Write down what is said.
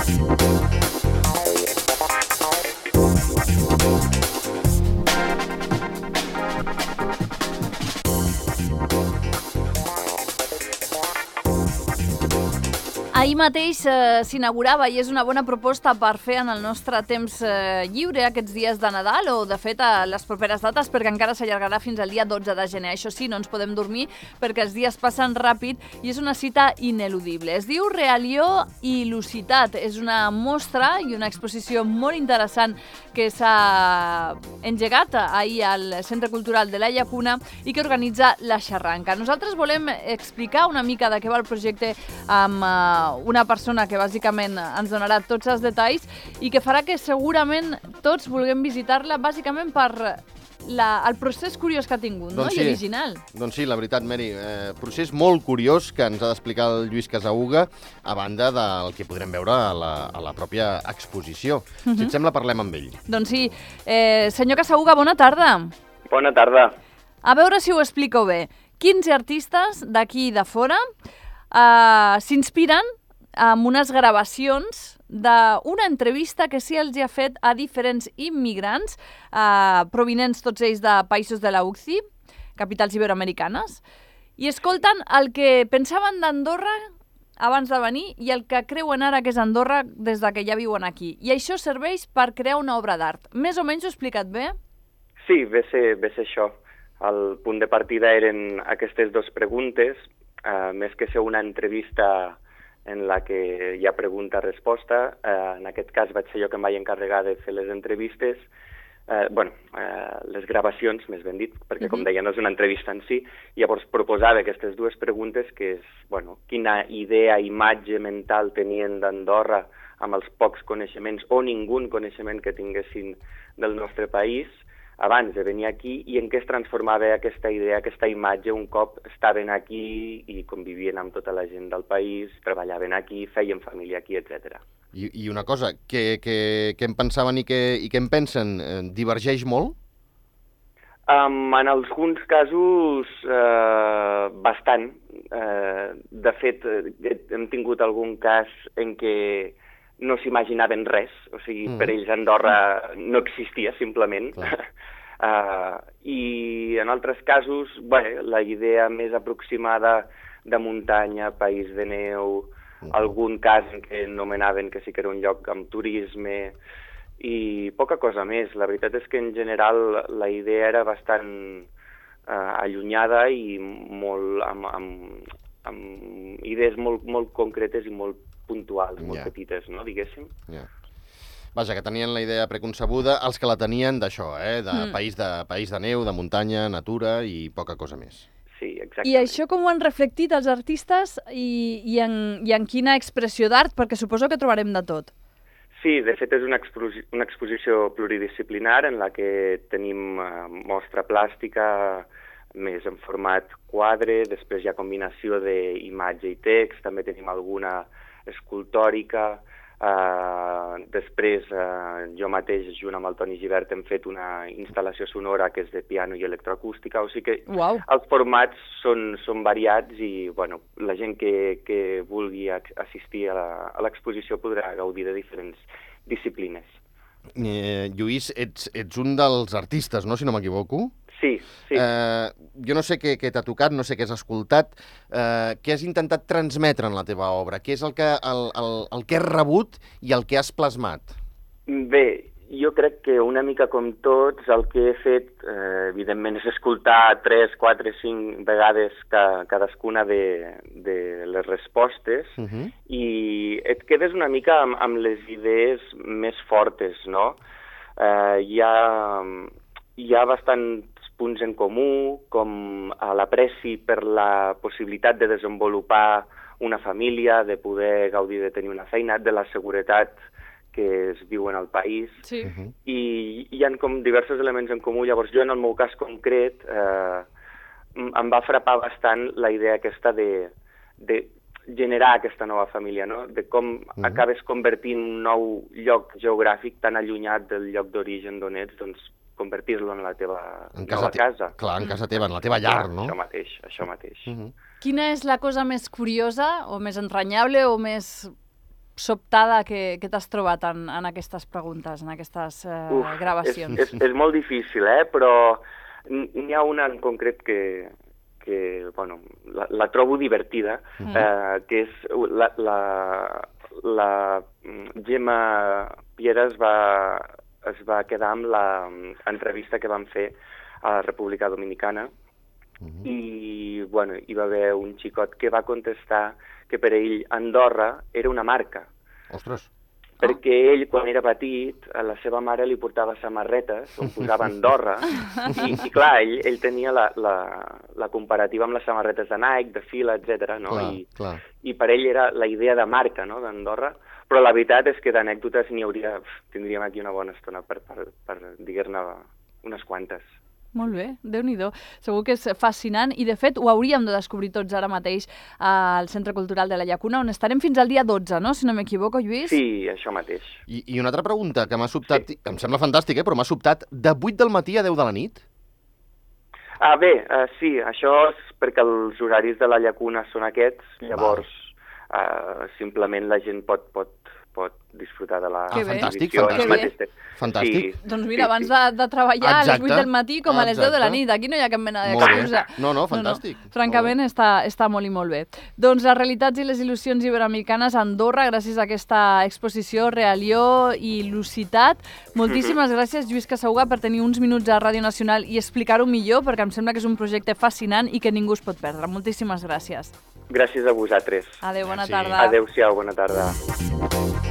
Ahir mateix s'inaugurava i és una bona proposta per fer en el nostre temps lliure aquests dies de Nadal o, de fet, a les properes dates, perquè encara s'allargarà fins al dia 12 de gener. Això sí, no ens podem dormir perquè els dies passen ràpid i és una cita ineludible. Es diu Realió i Lucitat. És una mostra i una exposició molt interessant que s'ha engegat ahir al Centre Cultural de la Llacuna i que organitza la Xarranca. Nosaltres volem explicar una mica de què va el projecte amb una persona que bàsicament ens donarà tots els detalls i que farà que segurament tots vulguem visitar-la bàsicament per el procés curiós que ha tingut, no? I original. Doncs sí, la veritat, Mary, procés molt curiós que ens ha d'explicar el Lluís Casauga, a banda del que podrem veure a la pròpia exposició. Si et sembla, parlem amb ell. Doncs sí. Senyor Casauga, bona tarda. Bona tarda. A veure si ho explico bé. 15 artistes d'aquí i de fora s'inspiren amb unes gravacions d'una entrevista que sí els ha fet a diferents immigrants provinents tots ells de països de la UCI, capitals iberoamericanes, i escolten el que pensaven d'Andorra abans de venir i el que creuen ara que és Andorra des que ja viuen aquí. I això serveix per crear una obra d'art. Més o menys ho he explicat bé? Sí, ve ser això. El punt de partida eren aquestes dues preguntes, més que ser una entrevista en la que hi ha pregunta-resposta. En aquest cas vaig ser jo que em vaig encarregar de fer les entrevistes, les gravacions, més ben dit, perquè com deia no és una entrevista en si. Llavors proposava aquestes dues preguntes, que és quina idea, imatge mental tenien d'Andorra amb els pocs coneixements o ningú coneixement que tinguessin del nostre país abans de venir aquí, i en què es transformava aquesta idea, aquesta imatge, un cop estaven aquí i convivien amb tota la gent del país, treballaven aquí, feien família aquí, etc. I una cosa, què en pensaven i què en pensen? Divergeix molt? En alguns casos, bastant. De fet, hem tingut algun cas en què no s'imaginaven res, o sigui, per ells Andorra no existia, simplement. I en altres casos, la idea més aproximada de muntanya, país de neu, algun cas en què nomenaven que sí que era un lloc amb turisme, i poca cosa més. La veritat és que en general la idea era bastant allunyada i molt amb idees molt concretes i molt puntuals, molt petites, no, diguéssim. Vaja, que tenien la idea preconcebuda, els que la tenien d'això, de país de neu, de muntanya, natura i poca cosa més. Sí, exactament. I això com ho han reflectit els artistes i en quina expressió d'art? Perquè suposo que trobarem de tot. Sí, de fet és una exposició pluridisciplinar en la que tenim mostra plàstica, més en format quadre, després hi ha combinació d'imatge i text, també tenim alguna escultòrica, després jo mateix, junt amb el Toni Gibert, hem fet una instal·lació sonora que és de piano i electroacústica, o sigui que els formats són variats i la gent que vulgui assistir a l'exposició podrà gaudir de diferents disciplines. Lluís, ets un dels artistes, no?, si no m'equivoco? Sí. Jo no sé què t'ha tocat, no sé què has escoltat. Què has intentat transmetre en la teva obra? Què és el que has rebut i el que has plasmat? Bé, jo crec que una mica com tots el que he fet, evidentment, és escoltar 3, 4, 5 vegades cadascuna de les respostes i et quedes una mica amb les idees més fortes, no? Hi ha bastants punts en comú, com l'apreci per la possibilitat de desenvolupar una família, de poder gaudir de tenir una feina, de la seguretat que es viu en el país. Sí. I hi ha com diversos elements en comú. Llavors jo, en el meu cas concret, em va frapar bastant la idea aquesta de generar aquesta nova família, no? De com acabes convertint un nou lloc geogràfic tan allunyat del lloc d'origen d'on ets, doncs convertir-lo en la teva nova casa. Clar, en casa teva, en la teva llar, no? Això mateix. Quina és la cosa més curiosa o més entranyable o més sobtada que t'has trobat en aquestes preguntes, en aquestes gravacions? És molt difícil, però n'hi ha una en concret que bueno, la trobo divertida, que és la Gemma Piera es va quedar amb l'entrevista que vam fer a la República Dominicana i bueno, hi va haver un xicot que va contestar que per ell Andorra era una marca. Ostres! Perquè ell, quan era petit, a la seva mare li portava samarretes on posava Andorra i clar, ell tenia la comparativa amb les samarretes de Nike, de Fila, etc. No? Clar. I per ell era la idea de marca, no?, d'Andorra, però la veritat és que d'anècdotes tindríem aquí una bona estona per dir-ne unes quantes. Molt bé, Déu-n'hi-do. Segur que és fascinant i, de fet, ho hauríem de descobrir tots ara mateix al Centre Cultural de la Llacuna, on estarem fins al dia 12, no?, si no m'equivoco, Lluís? Sí, això mateix. I una altra pregunta que m'ha sobtat, em sembla fantàstic, però m'ha sobtat, de 8 del matí a 10 de la nit? Sí, això és perquè els horaris de la Llacuna són aquests, llavors simplement la gent pot disfrutar de la exhibició. Fantàstic. Sí. Doncs mira, abans de treballar a les 8 del matí com a les 10 de la nit. Aquí no hi ha cap mena d'excusa. No, fantàstic. Francament, està molt i molt bé. Doncs les realitats i les il·lusions iberoamericanes a Andorra, gràcies a aquesta exposició Realió i Lucitat. Moltíssimes gràcies, Lluís Casauga, per tenir uns minuts a Ràdio Nacional i explicar-ho millor, perquè em sembla que és un projecte fascinant i que ningú es pot perdre. Moltíssimes gràcies. Gràcies a vosaltres. Adéu, bona tarda. Adéu-siau, bona tarda.